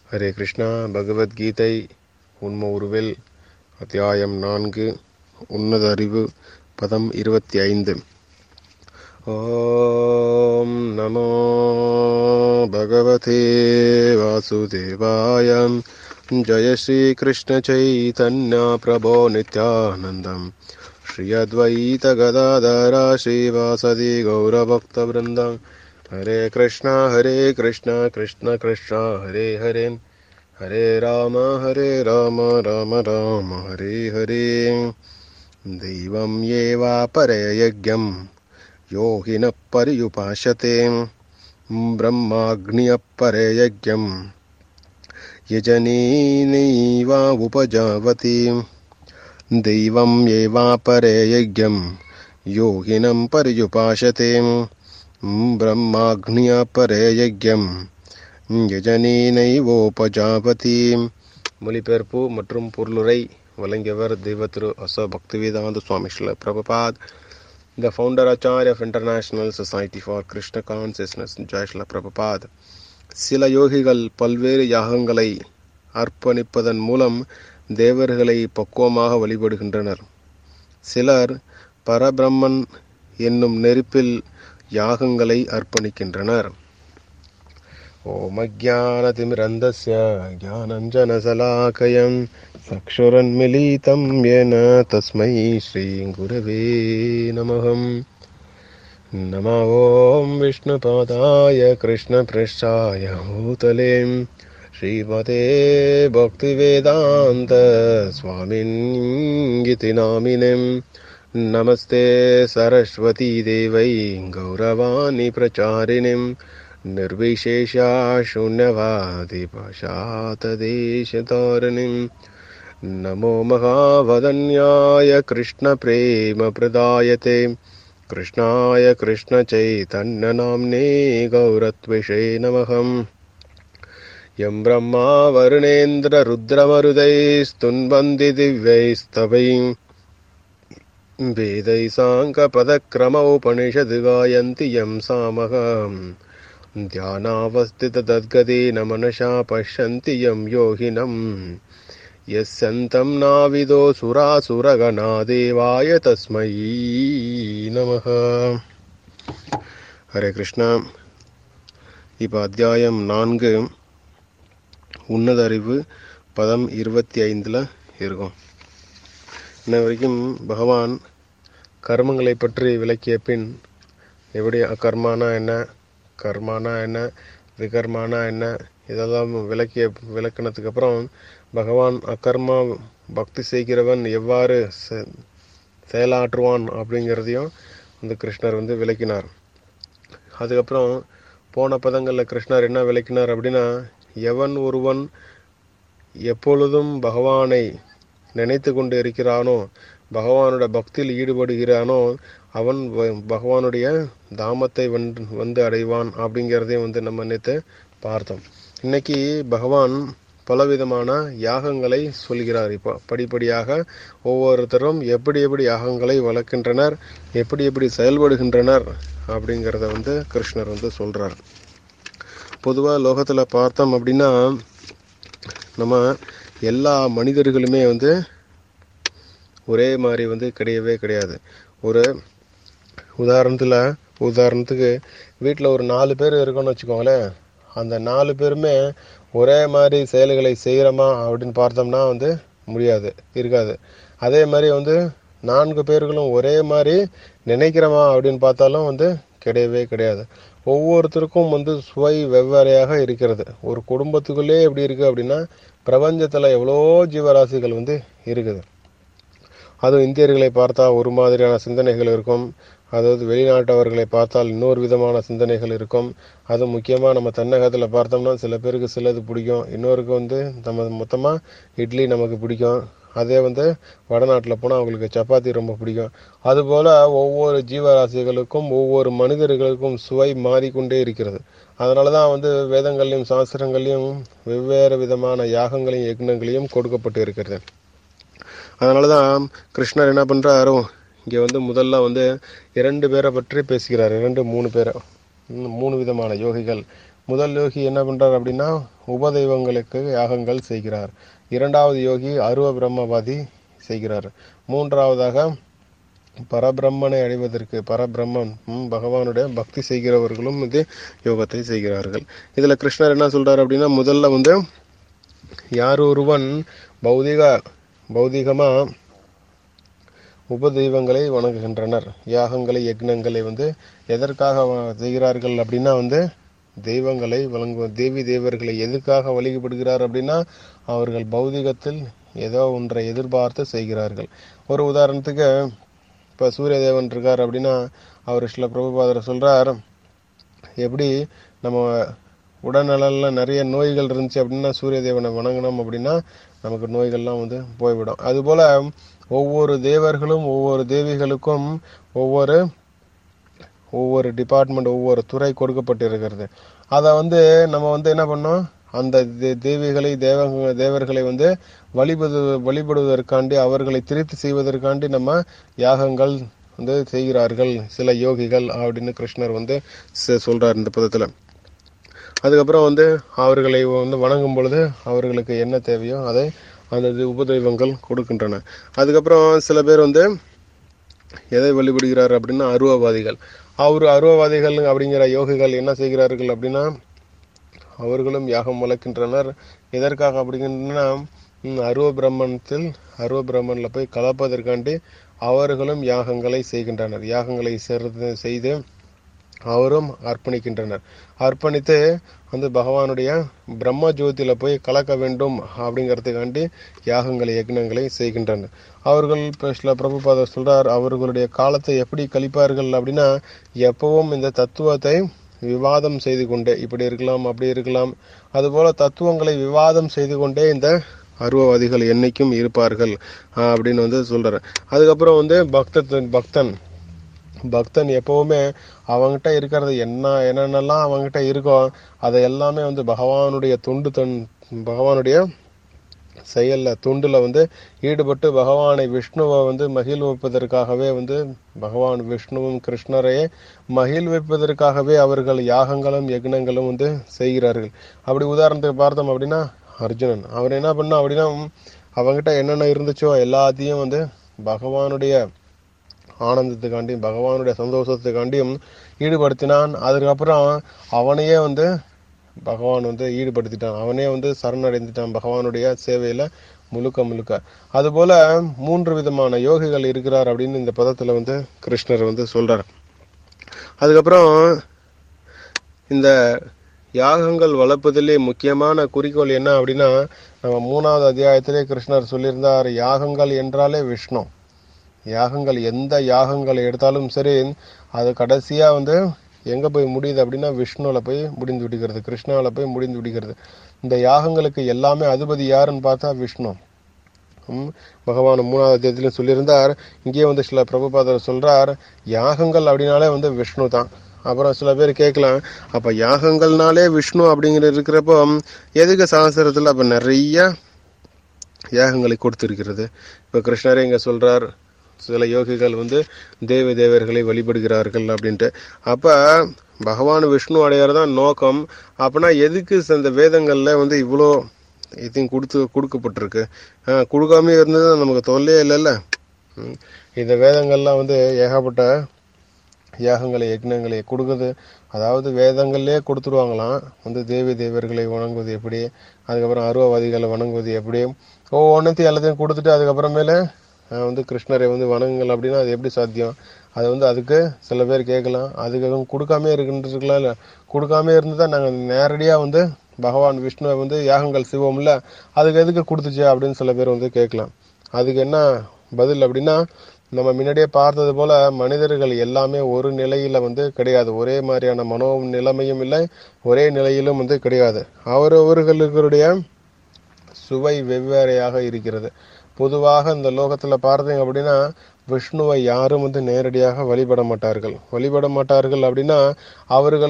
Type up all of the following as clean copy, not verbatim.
ஹரே கிருஷ்ணா. பகவத்கீதை உண்ம உருவில் அத்தியாயம் 4 உன்னத அறிவு பதம் 25. ஓம் நமோ பகவதே வாசுதேவாய. ஜய ஸ்ரீ கிருஷ்ண சைதன்ய பிரபோ நித்யானந்தம் ஸ்ரீ அத்வைத கதாதர ஸ்ரீவாசதி கௌரபக்த விருந்தம். ஹரே கிருஷ்ணா கிருஷ்ண கிருஷ்ணா ஹரே ஹரே, ஹரே ராம ராம ராம ஹரே ஹரே. தெய்வம் ஏவாபரே யஜ்ஞம் யோகின பரியுபாசதே, பிரம்மாக்னியப்பரே யஜ்ஞம் யஜனீனைவா உபஜாவதி. தெய்வம் ஏவாபரே யஜ்ஞம் யோகினம் பரியுபாசதே, பிரம்மாக்னியப்பரே யஜ்ஞம் யஜனீனைவோபஜாவதி. மொழிபெயர்ப்பு மற்றும் பொருளுரை வழங்கியவர் தெய்வ திரு அசோ பக்திவேதாந்த சுவாமி Srila Prabhupad, the founder Acharya of International Society for Krishna Consciousness, Jai Srila Prabhupada. சில யோகிகள் பல்வேறு யாகங்களை அர்ப்பணிப்பதன் மூலம் தேவர்களை பக்குவமாக வழிபடுகின்றனர். சிலர் பரபிரம்மன் என்னும் நெருப்பில் யாகங்களை அர்ப்பணிக்கின்றனர். ஓம் அஜ்ஞானதிமிரந்தஸ்ய ஞானஞ்சனசலாகயம் சக்ஷுரன்மிலிதம் யேன தஸ்மை ஸ்ரீ குரவே நமஹம். நம ஓம் விஷ்ணுபாதாய கிருஷ்ணப்ரஷ்டாய பூதலே ஸ்ரீமதே பக்திவேதாந்த ஸ்வாமின்கிதி நாமினே. நமஸ்தே சரஸ்வதி தேவை கௌரவாணி பிரச்சாரிணிம் நிர்விசேஷா சூன்யவாதி பாஷாததேசதாரிணிம். நமோ மகாவதன்யாய கிருஷ்ண பிரேம பிரதாயதே கிருஷ்ணாய கிருஷ்ண சைதன்ய நாம்னே கௌரத்விஷே நமஹம். யம் பிரம்மா வருணேந்திர ருத்ரமருதைஸ்துன்வந்தி திவ்யைஸ்தவை வேதை சாங்க பதக்ரம உபனிஷத் காயந்தி யம் சாமகம். த்யானாவஸ்தித தத்கதேன மனசா பஷ்யந்தி யம் யோகினம் யஸ்யந்தம் நாவிதோ சுராசுரகணா தேவாய தஸ்மை நமஹ. ஹரே கிருஷ்ணா. இப்போ அத்தியாயம் 4 உன்னத அறிவு பதம் 25 இருக்கும். இன்ன வரைக்கும் பகவான் கர்மங்களை பற்றி விளக்கிய பின் எப்படி அகர்மானா என்ன, கர்மானா என்ன, விகர்மானா என்ன, இதெல்லாம் விளக்கினதுக்கு அப்புறம் பகவான் அகர்மா பக்தி செய்கிறவன் எவ்வாறு செயலாற்றுவான் அப்படிங்கிறதையும் அந்த கிருஷ்ணர் விளக்கினார். அதுக்கப்புறம் போன பதங்களில் கிருஷ்ணர் என்ன விளக்கினார் அப்படின்னா, எவன் ஒருவன் எப்பொழுதும் பகவானை நினைத்து கொண்டு இருக்கிறானோ, பகவானோட பக்தியில் ஈடுபடுகிறானோ, அவன் பகவானுடைய தாமத்தை வந்து அடைவான் அப்படிங்கிறதையும் நம்ம நேற்று பார்த்தோம். இன்னைக்கு பகவான் பலவிதமான யாகங்களை சொல்கிறார். இப்போ படிப்படியாக ஒவ்வொருத்தரும் எப்படி எப்படி யாகங்களை வளர்க்கின்றனர், எப்படி எப்படி செயல்படுகின்றனர் அப்படிங்கிறத கிருஷ்ணர் சொல்றார். பொதுவாக லோகத்தில் பார்த்தோம் அப்படின்னா நம்ம எல்லா மனிதர்களுமே ஒரே மாதிரி கிடையவே கிடையாது. ஒரு உதாரணத்துக்கு வீட்டில் ஒரு 4 பேர் இருக்கோன்னு வச்சுக்கோங்களேன். அந்த 4 பேருமே ஒரே மாதிரி செயல்களை செய்கிறோமா அப்படின்னு பார்த்தோம்னா முடியாது, இருக்காது. அதே மாதிரி 4 பேர்களும் ஒரே மாதிரி நினைக்கிறோமா அப்படின்னு பார்த்தாலும் கிடையவே கிடையாது. ஒவ்வொருத்தருக்கும் சுவை வெவ்வேறையாக இருக்கிறது. ஒரு குடும்பத்துக்குள்ளே எப்படி இருக்குது அப்படின்னா, பிரபஞ்சத்தில் எவ்வளோ ஜீவராசிகள் இருக்குது. அதுவும் இந்தியர்களை பார்த்தா ஒரு மாதிரியான சிந்தனைகள் இருக்கும். அதாவது வெளிநாட்டவர்களை பார்த்தால் இன்னொரு விதமான சிந்தனைகள் இருக்கும். அதுவும் முக்கியமாக நம்ம தென்னகத்தில் பார்த்தோம்னா சில பேருக்கு சிலது பிடிக்கும், இன்னொருக்கு நம்ம மொத்தமாக இட்லி நமக்கு பிடிக்கும். அதே வடநாட்டில் போனால் அவங்களுக்கு சப்பாத்தி ரொம்ப பிடிக்கும். அதுபோல் ஒவ்வொரு ஜீவராசிகளுக்கும் ஒவ்வொரு மனிதர்களுக்கும் சுவை மாறிக்கொண்டே இருக்கிறது. அதனால தான் வேதங்களையும் சாஸ்திரங்களையும் வெவ்வேறு விதமான யாகங்களையும் யக்னங்களையும் கொடுக்கப்பட்டு இருக்கிறது. அதனால தான் கிருஷ்ணர் என்ன பண்ணுறாரோ, இங்கே முதல்ல 2 பேரை பற்றி பேசுகிறார். 3 பேரை, 3 விதமான யோகிகள். முதல் யோகி என்ன பண்றார் அப்படின்னா உபதெய்வங்களுக்கு யாகங்கள் செய்கிறார். இரண்டாவது யோகி அருவ பிரம்மவாதி செய்கிறார். மூன்றாவதாக பரபிரம்மனை அடைவதற்கு பரபிரம்மன் பகவானுடைய பக்தி செய்கிறவர்களும் இது யோகத்தை செய்கிறார்கள். இதுல கிருஷ்ணர் என்ன சொல்றாரு அப்படின்னா, முதல்ல யார் ஒருவன் பௌதிகமா உபதெய்வங்களை வணங்குகின்றனர், யாகங்களை யக்னங்களை எதற்காக செய்கிறார்கள் அப்படின்னா தெய்வங்களை தேவி தேவர்களை எதுக்காக வழிபடுகிறார் அப்படின்னா அவர்கள் பௌதிகத்தில் ஏதோ ஒன்றை எதிர்பார்த்து செய்கிறார்கள். ஒரு உதாரணத்துக்கு இப்போ சூரிய தேவன் இருக்கார் அப்படின்னா அவர் ஸ்ரீல பிரபுபாதர் சொல்றார், எப்படி நம்ம உடல்நல நிறைய நோய்கள் இருந்துச்சு அப்படின்னா சூரிய தேவனை வணங்கினோம் அப்படின்னா நமக்கு நோய்கள்லாம் போய்விடும். அதுபோல ஒவ்வொரு தேவர்களும் ஒவ்வொரு தேவிகளுக்கும் ஒவ்வொரு டிபார்ட்மெண்ட் ஒவ்வொரு துறை கொடுக்கப்பட்டிருக்கிறது. அதை நம்ம என்ன பண்ணோம், அந்த தேவிகளை தேவர்களை வழிபடுவதற்காண்டி அவர்களை திருப்தி செய்வதற்காண்டி நம்ம யாகங்கள் செய்கிறார்கள் சில யோகிகள் அப்படின்னு கிருஷ்ணர் சொல்றார் இந்த பதத்துல. அதுக்கப்புறம் அவர்களை வணங்கும் பொழுது அவர்களுக்கு என்ன தேவையோ அதை அந்த உபதெய்வங்கள் கொடுக்கின்றன. அதுக்கப்புறம் சில பேர் எதை வழிபடுகிறார் அப்படின்னா அருவவாதிகள். அருவவாதிகள் அப்படிங்கிற யோகிகள் என்ன செய்கிறார்கள் அப்படின்னா அவர்களும் யாகம் வளர்க்கின்றனர். எதற்காக அப்படிங்கன்னா அருவ பிரம்மன்ல போய் கலப்பதற்காண்டி அவர்களும் யாகங்களை செய்கின்றனர். யாகங்களை செய்து அவரும் அர்ப்பணிக்கின்றனர். அர்ப்பணித்து பகவானுடைய பிரம்ம ஜோதியில போய் கலக்க வேண்டும் அப்படிங்கிறதுக்காண்டி யாகங்களை யக்னங்களை செய்கின்றனர். அவர்கள் சில பிரபுபாதர் சொல்றார், அவர்களுடைய காலத்தை எப்படி கழிப்பார்கள் அப்படின்னா எப்பவும் இந்த தத்துவத்தை விவாதம் செய்து கொண்டே, இப்படி இருக்கலாம் அப்படி இருக்கலாம், அதுபோல தத்துவங்களை விவாதம் செய்து கொண்டே இந்த அருவவாதிகள் என்னைக்கும் இருப்பார்கள் அப்படின்னு சொல்றாரு. அதுக்கப்புறம் பக்தன் எப்பவுமே அவங்கிட்ட இருக்கிறது என்னென்னலாம் அவங்கிட்ட இருக்கோ அதை எல்லாமே பகவானுடைய செயல்ல தொண்டுல ஈடுபட்டு பகவானை விஷ்ணுவை மகிழ்விப்பதற்காகவே பகவான் விஷ்ணுவும் கிருஷ்ணரையே மகிழ்விப்பதற்காகவே அவர்கள் யாகங்களும் யக்னங்களும் செய்கிறார்கள். அப்படி உதாரணத்துக்கு பார்த்தோம் அப்படின்னா அர்ஜுனன் அவர் என்ன பண்ணா அப்படின்னா அவங்கிட்ட என்னென்ன இருந்துச்சோ எல்லாத்தையும் பகவானுடைய ஆனந்தத்துக்காண்டி பகவானுடைய சந்தோஷத்துக்காண்டியும் ஈடுபடுத்தினான். அதுக்கப்புறம் அவனையே பகவான் ஈடுபடுத்திட்டான், அவனே சரணடைந்துட்டான் பகவானுடைய சேவையில முழுக்க. அதுபோல 3 விதமான யோகிகள் இருக்கிறார் அப்படின்னு இந்த பதத்துல கிருஷ்ணர் சொல்றார். அதுக்கப்புறம் இந்த யாகங்கள் வளர்ப்பதிலே முக்கியமான குறிக்கோள் என்ன அப்படின்னா நம்ம 3வது அத்தியாயத்திலே கிருஷ்ணர் சொல்லியிருந்தார், யாகங்கள் என்றாலே விஷ்ணு. யாகங்கள் எந்த யாகங்கள் எடுத்தாலும் சரி அது கடைசியா எங்க போய் முடியுது அப்படின்னா விஷ்ணுல போய் முடிந்து விடுகிறது, கிருஷ்ணால போய் முடிந்து விடுகிறது. இந்த யாகங்களுக்கு எல்லாமே அதிபதி யாருன்னு பார்த்தா விஷ்ணு. பகவான் 3வது அத்தியாயத்திலும் சொல்லியிருந்தார். இங்கே சில பிரபுபாதர் சொல்றார், யாகங்கள் அப்படின்னாலே விஷ்ணு தான். அப்புறம் சில பேர் கேட்கலாம், அப்ப யாகங்கள்னாலே விஷ்ணு அப்படிங்கிற இருக்கிறப்போ எதுக்கு சாஸ்திரத்துல அப்ப நிறைய யாகங்களை கொடுத்திருக்கிறது? இப்ப கிருஷ்ணரே இங்க சொல்றார், சில யோகிகள் தேவ தேவர்களை வழிபடுகிறார்கள் அப்படின்ட்டு. அப்ப பகவான் விஷ்ணு அடையாதான் நோக்கம். அப்படின்னா எதுக்கு இந்த வேதங்கள்ல இவ்வளோ இதையும் கொடுக்கப்பட்டிருக்கு? கொடுக்காம இருந்தது நமக்கு தொல்லையே இல்லைல்ல. இந்த வேதங்கள்லாம் ஏகப்பட்ட யாகங்களை யக்னங்களை கொடுக்குது. அதாவது வேதங்கள்லயே கொடுத்துருவாங்களாம் தேவி தேவர்களை வணங்குவது எப்படி, அதுக்கப்புறம் அருவவாதிகளை வணங்குவது எப்படி, ஒவ்வொன்றத்தையும் எல்லாத்தையும் கொடுத்துட்டு அதுக்கப்புறமேல கிருஷ்ணரை வணங்குங்கள் அப்படின்னா அது எப்படி சாத்தியம்? அது அதுக்கு சில பேர் கேட்கலாம், அதுக்கு கொடுக்காமே இருக்கலாம். இல்லை, கொடுக்காம இருந்துதான் நாங்கள் நேரடியா பகவான் விஷ்ணுவை யாகங்கள் செய்வோம்ல, அதுக்கு எதுக்கு கொடுத்துச்சு அப்படின்னு சில பேர் கேட்கலாம். அதுக்கு என்ன பதில் அப்படின்னா, நம்ம முன்னாடியே பார்த்தது போல மனிதர்கள் எல்லாமே ஒரு நிலையில கிடையாது, ஒரே மாதிரியான மனோ நிலைமையும் இல்லை, ஒரே நிலையிலும் கிடையாது. அவரவர்களுடைய சுவை வெவ்வேறையாக இருக்கிறது. பொதுவாக இந்த லோகத்துல பார்த்தீங்க அப்படின்னா விஷ்ணுவை யாரும் நேரடியாக வழிபட மாட்டார்கள் அப்படின்னா அவர்கள்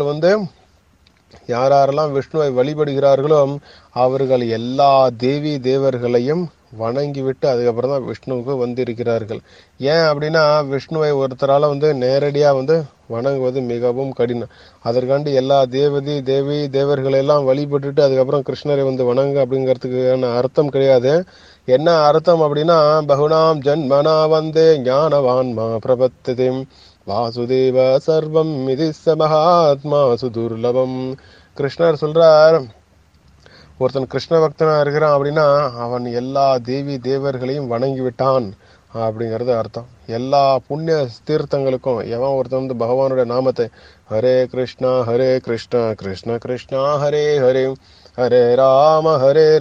யாரெல்லாம் விஷ்ணுவை வழிபடுகிறார்களோ அவர்கள் எல்லா தேவி தேவர்களையும் வணங்கி விட்டு அதுக்கப்புறம் தான் விஷ்ணுவுக்கு வந்து இருக்கிறார்கள். ஏன் அப்படின்னா விஷ்ணுவை ஒருத்தரால வந்து நேரடியா வந்து வணங்குவது மிகவும் கடினம். அதற்காண்டி எல்லா தேவி தேவர்களை எல்லாம் வழிபட்டுட்டு அதுக்கப்புறம் கிருஷ்ணரை வந்து வணங்கு அப்படிங்கிறதுக்கான அர்த்தம் கிடையாது. என்ன அர்த்தம் அப்படின்னா பகுனாம் ஜன்மனா வந்தே ஞானவான்மா பிரபத்திதிம் வாசுதேவ சர்வம் மிதிஸ்ஸ மகாத்மா சுதுர்லபம். கிருஷ்ணர் சொல்றார், ஒருத்தன் கிருஷ்ண பக்தனா இருக்கிறான் அப்படின்னா அவன் எல்லா தேவர்களையும் வணங்கி விட்டான் அப்படிங்கிறது அர்த்தம். எல்லா புண்ணிய தீர்த்தங்களுக்கும் எவன் ஒருத்தன் வந்து பகவானுடைய நாமத்தை ஹரே கிருஷ்ணா கிருஷ்ண கிருஷ்ணா ஹரே ஹரே ஹரே ராம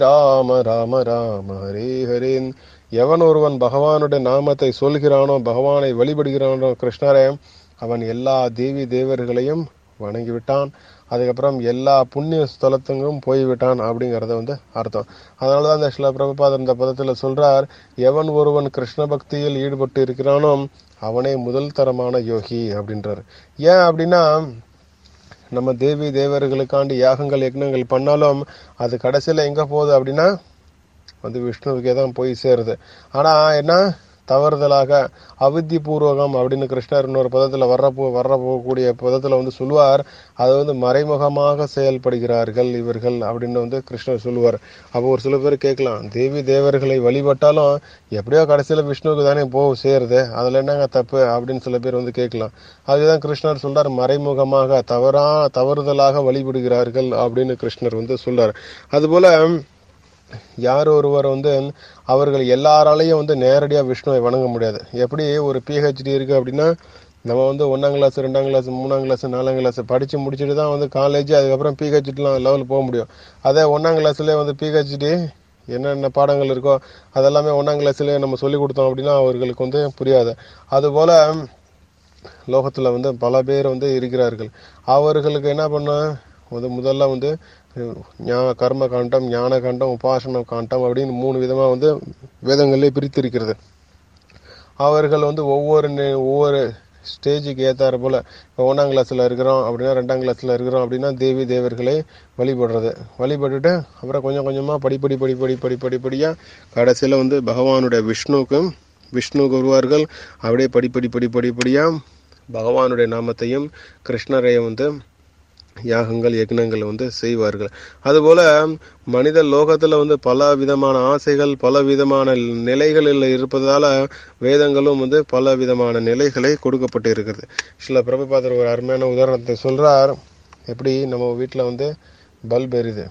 ராம ராம ஹரே ஹரேன் எவன் ஒருவன் பகவானுடைய நாமத்தை சொல்கிறானோ, பகவானை வழிபடுகிறானோ கிருஷ்ணரே, அவன் எல்லா தேவர்களையும் வணங்கிவிட்டான். அதுக்கப்புறம் எல்லா புண்ணிய ஸ்தலத்துக்கும் போய்விட்டான் அப்படிங்கறத வந்து அர்த்தம். அதனாலதான் இந்த ஸ்ரீல பிரபுபாதர் இந்த பதத்துல சொல்றார், எவன் ஒருவன் கிருஷ்ண பக்தியில் ஈடுபட்டு இருக்கிறானோ அவனே முதல் தரமான யோகி அப்படின்றார். ஏன் அப்படின்னா நம்ம தேவர்களுக்காண்டி யாகங்கள் யக்னங்கள் பண்ணாலும் அது கடைசியில எங்க போகுது அப்படின்னா வந்து விஷ்ணுவுக்கே தான் போய் சேருது. ஆனா என்ன தவறுதலாக அவித்தி பூர்வகம் அப்படின்னு கிருஷ்ணர் இன்னொரு பதத்துல போகக்கூடிய பதத்துல வந்து சொல்லுவார், அது வந்து மறைமுகமாக செயல்படுகிறார்கள் இவர்கள் அப்படின்னு வந்து கிருஷ்ணர் சொல்லுவார். அப்போ ஒரு சில பேர் கேட்கலாம், தேவர்களை வழிபட்டாலும் எப்படியோ கடைசியில விஷ்ணுவுக்கு தானே சேருது, அதுல என்னங்க தப்பு அப்படின்னு சில பேர் வந்து கேட்கலாம். அதுதான் கிருஷ்ணர் சொல்றார், மறைமுகமாக தவறுதலாக வழிபடுகிறார்கள் அப்படின்னு கிருஷ்ணர் வந்து சொல்றார். அதுபோல யார் ஒருவர் வந்து அவர்கள் எல்லாராலையும் வந்து நேரடியா விஷ்ணுவை வணங்க முடியாது. எப்படி ஒரு PhD இருக்கு அப்படின்னா நம்ம வந்து 1ஆம் கிளாஸ் 2ஆம் கிளாஸ் 3ஆம் கிளாஸ் 4ஆம் கிளாஸ் படிச்சு முடிச்சுட்டு தான் வந்து காலேஜ் அதுக்கப்புறம் PhD லெவல் போக முடியும். அதே 1ஆம் கிளாஸ்லயே வந்து PhD என்னென்ன பாடங்கள் இருக்கோ அதெல்லாமே 1ஆம் கிளாஸ்லயே நம்ம சொல்லி கொடுத்தோம் அப்படின்னா அவர்களுக்கு வந்து புரியாது. அதுபோல லோகத்துல வந்து பல பேர் வந்து இருக்கிறார்கள். அவர்களுக்கு என்ன பண்ண முதல்ல வந்து கர்ம காண்டம், ஞான காண்டம், உபாசன காண்டம் அப்படின்னு 3 விதமா வந்து வேதங்களே பிரித்திருக்கிறது. அவர்கள் வந்து ஒவ்வொரு ஸ்டேஜுக்கு ஏத்தாறு போல 1ஆம் கிளாஸ்ல இருக்கிறோம் அப்படின்னா 2ஆம் கிளாஸ்ல இருக்கிறோம் அப்படின்னா தேவர்களை வழிபட்டுட்டு அப்புறம் கொஞ்சம் கொஞ்சமா படிப்படியா கடைசியில வந்து பகவானுடைய விஷ்ணுவுக்கு வருவார்கள். அப்படியே படிப்படியா பகவானுடைய நாமத்தையும் கிருஷ்ணரையும் வந்து யாகங்கள் யக்னங்கள் வந்து செய்வார்கள். அதுபோல மனித லோகத்துல வந்து பல விதமான ஆசைகள் பல விதமான நிலைகளில் இருப்பதால வேதங்களும் வந்து பல விதமான நிலைகளை கொடுக்கப்பட்டு இருக்கிறது. சில பிரபுபாதர் ஒரு அருமையான உதாரணத்தை சொல்றார். எப்படி நம்ம வீட்டுல வந்து பல்ப் எரியுது,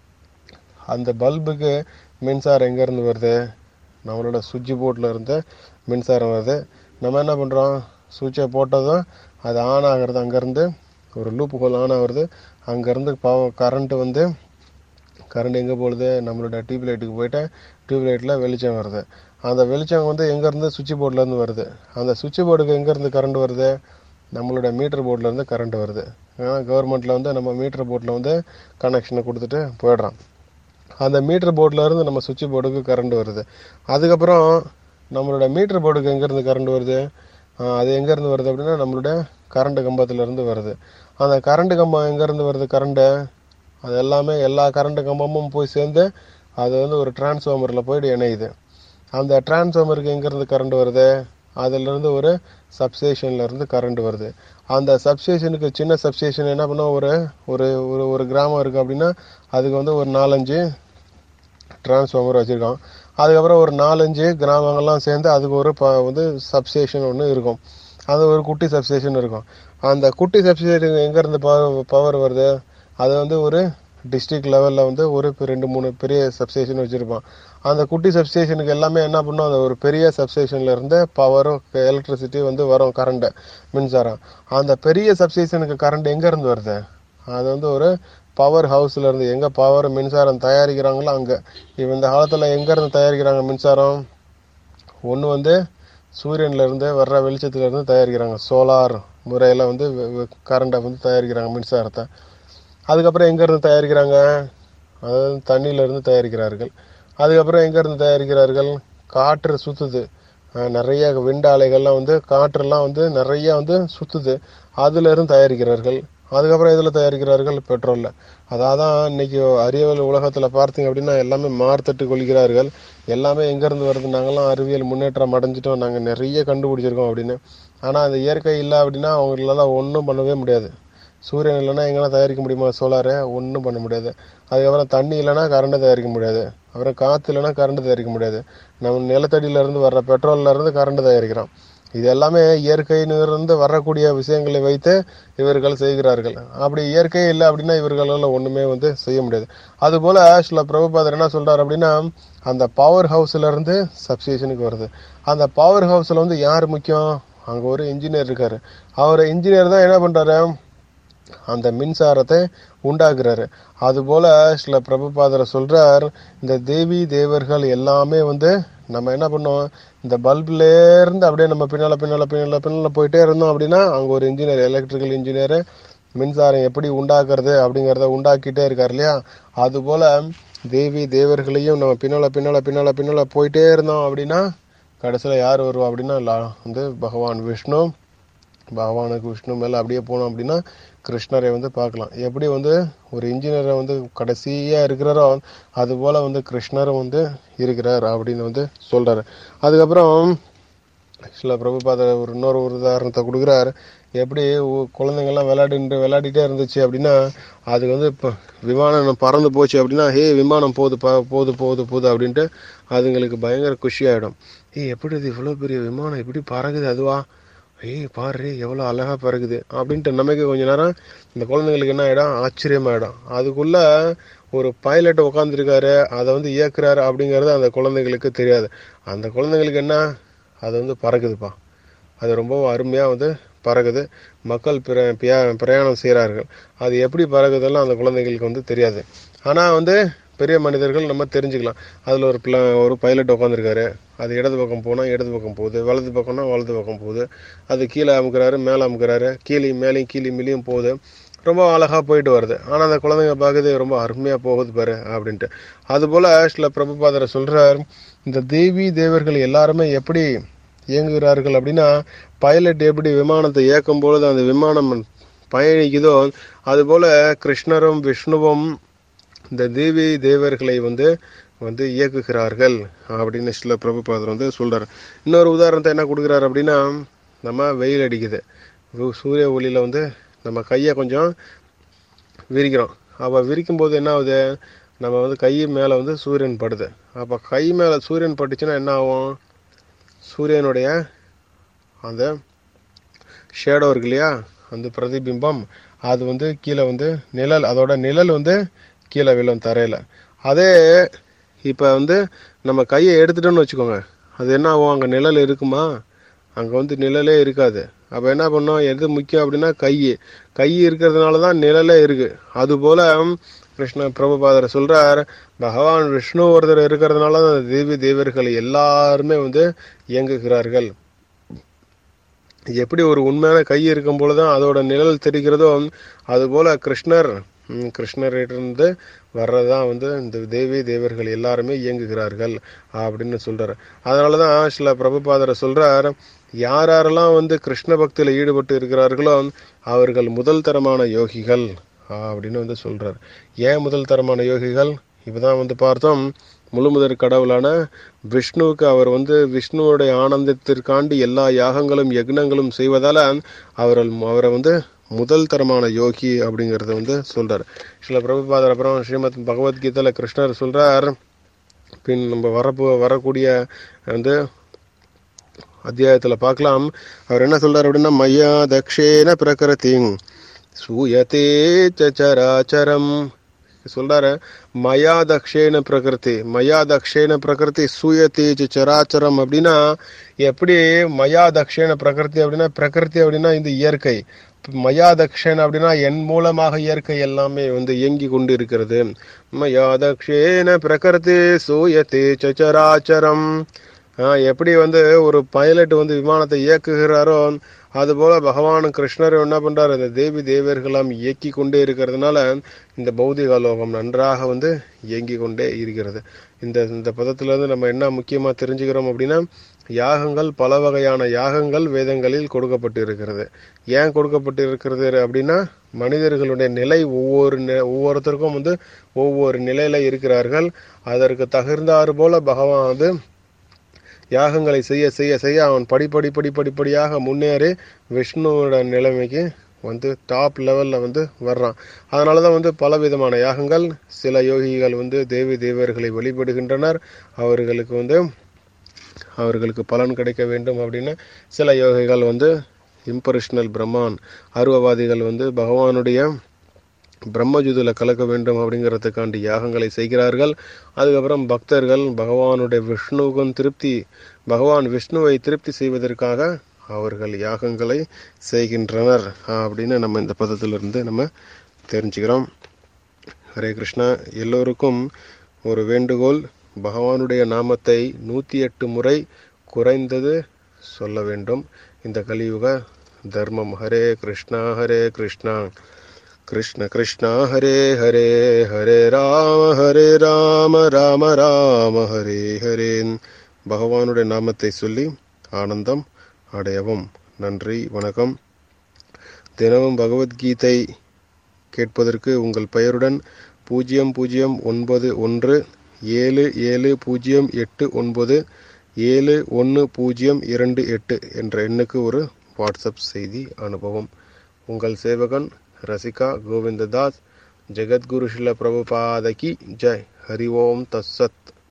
அந்த பல்புக்கு மின்சாரம் எங்க இருந்து வருது? நம்மளோட சுவிட்ச் போர்ட்ல இருந்து மின்சாரம் வருது. நம்ம என்ன பண்றோம், சுவிட்சை போட்டதும் அது ஆன் ஆகிறது, அங்கிருந்து ஒரு லூப் ஹோல் ஆன் ஆகுறது, அங்கிருந்து கரண்ட் எங்க போகுது, நம்மளோட டியூப் லைட்டுக்கு போயிட்டு டியூப் லைட்ல வெளிச்சம் வருது. அந்த வெளிச்சம் வந்து எங்க இருந்து சுவிட்ச் போர்ட்ல இருந்து வருது. அந்த சுவிட்ச் போர்டுக்கு எங்க இருந்து கரண்ட் வருது? நம்மளோட மீட்டர் போர்ட்ல இருந்து கரண்ட் வருது. கவர்மெண்ட்ல வந்து நம்ம மீட்டர் போர்ட்ல வந்து கனெக்ஷனை கொடுத்துட்டு போயிடுறோம். அந்த மீட்டர் போர்ட்ல இருந்து நம்ம சுவிட்ச் போர்டுக்கு கரண்ட் வருது. அதுக்கப்புறம் நம்மளோட மீட்டர் போர்டுக்கு எங்க இருந்து கரண்ட் வருது? அது எங்க இருந்து வருது அப்படின்னா நம்மளோட கரண்ட் கம்பத்துல இருந்து வருது. அந்த கரண்ட் கம்பம் எங்க இருந்து வருது? கரண்ட் அது எல்லாமே எல்லா கரண்ட் கம்பமும் போய் சேர்ந்து அது வந்து ஒரு டிரான்ஸ்ஃபார்மர்ல போயிட்டு இணையுது. அந்த டிரான்ஸ்ஃபார்மருக்கு எங்க இருந்து கரண்ட் வருது? அதுல இருந்து ஒரு சப்ஸ்டேஷன்ல இருந்து கரண்ட் வருது. அந்த சப்ஸ்டேஷனுக்கு சின்ன சப்ஸ்டேஷன் என்ன பண்ண ஒரு கிராமம் இருக்கு அப்படின்னா அதுக்கு வந்து ஒரு 4-5 டிரான்ஸ்ஃபார்மர் வச்சிருக்கோம். அதுக்கப்புறம் ஒரு 4-5 கிராமங்கள்லாம் சேர்ந்து அதுக்கு ஒரு வந்து சப்ஸ்டேஷன் ஒன்று இருக்கும். அது ஒரு குட்டி சப்ஸ்டேஷன் இருக்கும். அந்த குட்டி சப்ஸ்டேஷன் எங்க இருந்து பவர் வருது? அது வந்து ஒரு டிஸ்ட்ரிக்ட் லெவல்ல வந்து ஒரு 2-3 பெரிய சப்ஸ்டேஷன் வச்சிருப்பான். அந்த குட்டி சப்ஸ்டேஷனுக்கு எல்லாமே என்ன பண்ணும், அந்த ஒரு பெரிய சப்ஸ்டேஷன்ல இருந்து பவரும் எலக்ட்ரிசிட்டி வந்து வரும், கரண்ட் மின்சாரம். அந்த பெரிய சப்ஸ்டேஷனுக்கு கரண்ட் எங்க இருந்து வருது? அது வந்து ஒரு பவர் ஹவுஸ்ல இருந்து, எங்க பவர் மின்சாரம் தயாரிக்கிறாங்களோ அங்க. இந்த காலத்துல எங்க இருந்து தயாரிக்கிறாங்க மின்சாரம்? ஒண்ணு வந்து சூரியன்ல இருந்து வர்ற வெளிச்சத்துல இருந்து தயாரிக்கிறாங்க, சோலார் முறையில வந்து கரண்டை வந்து தயாரிக்கிறாங்க மின்சாரத்தை. அதுக்கப்புறம் எங்க இருந்து தயாரிக்கிறாங்க? அதாவது தண்ணியில இருந்து தயாரிக்கிறார்கள். அதுக்கப்புறம் எங்க இருந்து தயாரிக்கிறார்கள்? காற்று சுத்துது, நிறைய விண்ட் அலைகள்லாம் வந்து காற்றெல்லாம் வந்து நிறைய வந்து சுத்துது, அதுல இருந்து தயாரிக்கிறார்கள். அதுக்கப்புறம் இதில் தயாரிக்கிறார்கள், பெட்ரோலில். அதான் இன்னைக்கு அறிவியல் உலகத்தில் பார்த்தீங்க அப்படின்னா எல்லாமே மார்த்தட்டு கொள்கிறார்கள். எல்லாமே எங்கேருந்து வருது, நாங்களாம் அறிவியல் முன்னேற்றம் அடைஞ்சிட்டோம், நாங்கள் நிறைய கண்டுபிடிச்சிருக்கோம் அப்படின்னு. ஆனால் அந்த இயற்கை இல்லை அப்படின்னா அவங்களால ஒன்றும் பண்ணவே முடியாது. சூரியன் இல்லைன்னா எங்கெல்லாம் தயாரிக்க முடியுமா சோலாரை? ஒன்றும் பண்ண முடியாது. அதுக்கப்புறம் தண்ணி இல்லைன்னா கரண்ட்டை தயாரிக்க முடியாது. அப்புறம் காற்று இல்லைன்னா கரண்ட்டு தயாரிக்க முடியாது. நம்ம நிலத்தடியிலேருந்து வர்ற பெட்ரோல்லேருந்து கரண்ட்டு தயாரிக்கிறோம். இது எல்லாமே இயற்கையிலிருந்து வரக்கூடிய விஷயங்களை வைத்து இவர்கள் செய்கிறார்கள். அப்படி இயற்கை இல்லை அப்படின்னா இவர்களால் ஒன்றுமே செய்ய முடியாது. அதுபோல் சில பிரபுபாதர் என்ன சொல்கிறார் அப்படின்னா, அந்த பவர் ஹவுஸ்லேருந்து சப்ஸ்டேஷனுக்கு வருது. அந்த பவர் ஹவுஸில் யார் முக்கியம்? அங்கே ஒரு இன்ஜினியர் இருக்கார். அவர் இன்ஜினியர் தான் என்ன பண்ணுறாரு, அந்த மின்சாரத்தை உண்டாக்குறாரு. அதுபோல சில பிரபுபாதரை சொல்றார், இந்த தேவி தேவர்கள் எல்லாமே நம்ம என்ன பண்ணோம், இந்த பல்புலேருந்து அப்படியே நம்ம பின்னால போயிட்டே இருந்தோம் அப்படின்னா அங்கே ஒரு இன்ஜினியர், எலக்ட்ரிக்கல் இன்ஜினியர் மின்சாரம் எப்படி உண்டாக்குறது அப்படிங்கிறத உண்டாக்கிட்டே இருக்கார் இல்லையா? அதுபோல தேவி தேவர்களையும் நம்ம பின்னால போயிட்டே இருந்தோம் அப்படின்னா கடைசியில் யார் வருவா அப்படின்னா பகவான் விஷ்ணு. பகவானுக்கு விஷ்ணு மேலே அப்படியே போனோம் அப்படின்னா கிருஷ்ணரை பார்க்கலாம். எப்படி ஒரு இன்ஜினியரை கடைசியாக இருக்கிறாரோ அதுபோல் கிருஷ்ணரும் இருக்கிறார் அப்படின்னு சொல்கிறார். அதுக்கப்புறம் சில பிரபுபாதர் இன்னொரு உதாரணத்தை கொடுக்குறார். எப்படி குழந்தைங்கள்லாம் விளையாடிட்டே இருந்துச்சு அப்படின்னா அதுக்கு இப்போ விமானம் பறந்து போச்சு அப்படின்னா, விமானம் போகுது அப்படின்ட்டு அதுங்களுக்கு பயங்கர குஷி ஆகிடும். எப்படி இது இவ்வளோ பெரிய விமானம் இப்படி பறகுது, அதுவா பாரு எவ்வளோ அழகாக பறகுது அப்படின்ட்டு நமக்கு கொஞ்ச நேரம் இந்த குழந்தைங்களுக்கு என்ன ஆகிடும், ஆச்சரியமாயிடும். அதுக்குள்ள ஒரு பைலட் உட்காந்துருக்காரு, அதை இயக்குறாரு அப்படிங்கிறது அந்த குழந்தைங்களுக்கு தெரியாது. அந்த குழந்தைங்களுக்கு என்ன, அது பறக்குதுப்பா, அது ரொம்பவும் அருமையாக பறகுது. மக்கள் பிரயாணம் செய்கிறார்கள். அது எப்படி பறகுதெல்லாம் அந்த குழந்தைங்களுக்கு தெரியாது. ஆனால் பெரிய மனிதர்கள் நம்ம தெரிஞ்சுக்கலாம். அதில் ஒரு பைலட் உட்காந்துருக்காரு, அது இடது பக்கம் போனால் இடது பக்கம் போகுது, வலது பக்கம்னா வலது பக்கம் போகுது, அது கீழே அமுக்கிறாரு மேலே அமுக்கிறாரு, மேலேயும் கீழேயும் போகுது, ரொம்ப அழகாக போயிட்டு வருது. ஆனால் அந்த குழந்தைங்க பார்க்குது ரொம்ப அருமையாக போகுது பாரு அப்படின்ட்டு. அதுபோல் சில பிரபுபாதரை சொல்கிறார், இந்த தேவி தேவர்கள் எல்லாருமே எப்படி இயங்குகிறார்கள் அப்படின்னா, பைலட் எப்படி விமானத்தை இயக்கும் பொழுது அந்த விமானம் பயணிக்குதோ அதுபோல் கிருஷ்ணரும் விஷ்ணுவும் இந்த தேவி தேவர்களை இயக்குகிறார்கள் அப்படின்னு சில பிரபுபாதர் சொல்றாரு. இன்னொரு உதாரணத்தை என்ன கொடுக்குறாரு அப்படின்னா, நம்ம வெயில் அடிக்குது, சூரிய ஒளியில் நம்ம கையை கொஞ்சம் விரிக்கிறோம். அப்போ விரிக்கும் போது என்ன ஆகுது, நம்ம கை மேலே சூரியன் படுது. அப்போ கை மேலே சூரியன் பட்டுச்சுன்னா என்ன ஆகும், சூரியனுடைய அந்த ஷேடோ இருக்கு இல்லையா, அந்த பிரதிபிம்பம் அது கீழே நிழல், அதோட நிழல் கீழே விழும் தரையில். அதே இப்போ நம்ம கையை எடுத்துட்டோன்னு வச்சுக்கோங்க, அது என்ன ஆகும், அங்கே நிழல் இருக்குமா, அங்கே நிழலே இருக்காது. அப்போ என்ன பண்ணோம், எது முக்கியம் அப்படின்னா கை இருக்கிறதுனால தான் நிழலே இருக்கு. அதுபோல் கிருஷ்ண பிரபுபாதர் சொல்றார், பகவான் விஷ்ணு ஒருத்தர் இருக்கிறதுனால தான் தேவி தேவர்கள் எல்லாருமே இயங்குகிறார்கள். எப்படி ஒரு உண்மையான கை இருக்கும் பொழுதுதான் அதோட நிழல் தெரிகிறதோ அதுபோல கிருஷ்ணரிலிருந்து வர்றதான் இந்த தேவி தேவர்கள் எல்லாருமே இயங்குகிறார்கள் அப்படின்னு சொல்றாரு. அதனாலதான் சில பிரபுபாதரை சொல்றார், யாரெல்லாம் கிருஷ்ண பக்தியில ஈடுபட்டு இருக்கிறார்களோ அவர்கள் முதல் தரமான யோகிகள் அப்படின்னு சொல்றார். ஏன் முதல் தரமான யோகிகள்? இப்பதான் பார்த்தோம், முழுமுதற் கடவுளான விஷ்ணுவுக்கு அவர் விஷ்ணுவோடைய ஆனந்தத்திற்காண்டி எல்லா யாகங்களும் யக்னங்களும் செய்வதால அவரை முதல் தரமான யோகி அப்படிங்கறத சொல்றார் சில பிரபுபாதர். அப்புறம் ஸ்ரீமத் பகவத்கீதையில கிருஷ்ணர் சொல்றார், பின் நம்ம வரக்கூடிய அத்தியாயத்துல பார்க்கலாம். அவர் என்ன சொல்றார் அப்படின்னா, மையா தக்ஷேன பிரகிருதி சூயதே சராச்சரம் சொல்றாரு. மயா தக்ஷேன பிரகிருதி சூயதே சராச்சரம் அப்படின்னா, எப்படி மயா தக்ஷேன பிரகிருதி அப்படின்னா, பிரகிருதி அப்படின்னா இந்த இயற்கை, மயா தக்ஷேன அப்படின்னா என் மூலமாக இயற்கை எல்லாமே இயங்கி கொண்டு இருக்கிறது. மயா தக்ஷேன பிரகிருதி சூயதே சராச்சரம் எப்படி வந்து ஒரு பைலட் வந்து விமானத்தை இயக்குகிறாரோ அதுபோல பகவான் கிருஷ்ணர் என்ன பண்றாரு, இந்த தேவி தேவர்களாம் இயக்கி கொண்டே இருக்கிறதுனால இந்த பௌதிக லோகம் நன்றாக வந்து இயங்கி கொண்டே இருக்கிறது. இந்த இந்த பதத்துல இருந்து நம்ம என்ன முக்கியமா தெரிஞ்சுக்கிறோம் அப்படின்னா, யாகங்கள், பல வகையான யாகங்கள் வேதங்களில் கொடுக்கப்பட்டு இருக்கிறது. ஏன் கொடுக்கப்பட்டு இருக்கிறது அப்படின்னா, மனிதர்களுடைய நிலை ஒவ்வொருத்தருக்கும் வந்து ஒவ்வொரு நிலையில இருக்கிறார்கள். அதற்கு தகுந்தாறு போல பகவான் வந்து யாகங்களை செய்ய செய்ய செய்ய அவன் படிப்படியாக முன்னேறி விஷ்ணுவோட நிலைமைக்கு வந்து டாப் லெவல்ல வந்து வர்றான். அதனாலதான் வந்து பல விதமான யாகங்கள். சில யோகிகள் வந்து தேவி தேவர்களை வழிபடுகின்றனர். அவர்களுக்கு பலன் கிடைக்க வேண்டும் அப்படின்னு சில யோகிகள் வந்து இம்பர்ஷனல் பிரம்மான் அருவவாதிகள் வந்து பகவானுடைய பிரம்மஜுதில கலக்க வேண்டும் அப்படிங்கிறதுக்காண்டி யாகங்களை செய்கிறார்கள். அதுக்கப்புறம் பக்தர்கள் பகவான் விஷ்ணுவை திருப்தி செய்வதற்காக அவர்கள் யாகங்களை செய்கின்றனர் அப்படின்னு நம்ம இந்த பதத்திலிருந்து நம்ம தெரிஞ்சுக்கிறோம். ஹரே கிருஷ்ணா. எல்லோருக்கும் ஒரு வேண்டுகோள், பகவானுடைய நாமத்தை 108 முறை குறைந்தது சொல்ல வேண்டும். இந்த கலியுக தர்மம். ஹரே கிருஷ்ணா கிருஷ்ண கிருஷ்ணா ஹரே ஹரே, ஹரே ராம ராம ராம ஹரே ஹரே. பகவானுடைய நாமத்தை சொல்லி ஆனந்தம் அடையவும். நன்றி, வணக்கம். தினமும் பகவத்கீதை கேட்பதற்கு உங்கள் பெயருடன் 00911708971028 என்ற எண்ணுக்கு ஒரு வாட்ஸ்அப் செய்தி அனுப்பவும். உங்கள் சேவகன் ரசிகா கோவிந்ததாஸ். ஜெகத்குரு ஸ்ரீல பிரபுபாத கி ஜெய். ஹரி ஓம் தத்சத்.